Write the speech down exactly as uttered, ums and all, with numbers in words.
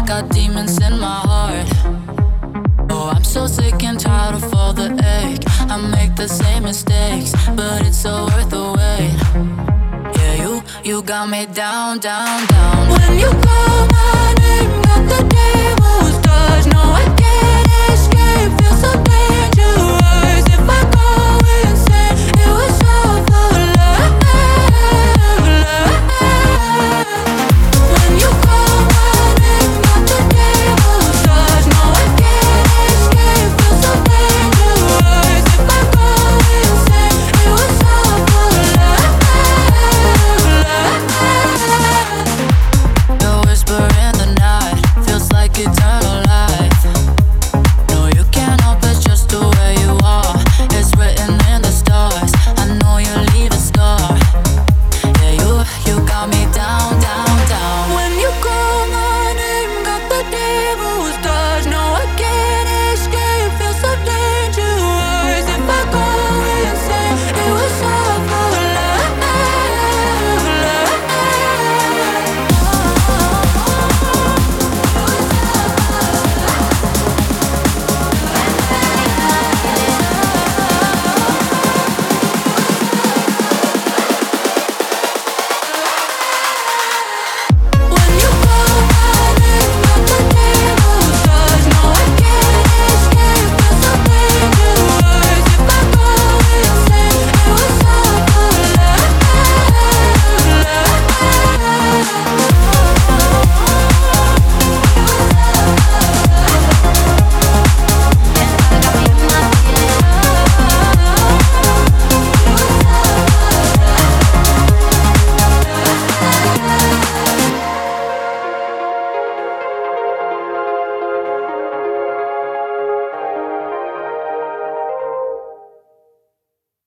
got demons in my heart. Oh, I'm so sick and tired of all the ache. I make the same mistakes, but it's so worth the wait. Yeah, you, you got me down, down, down. When you call my name, got the day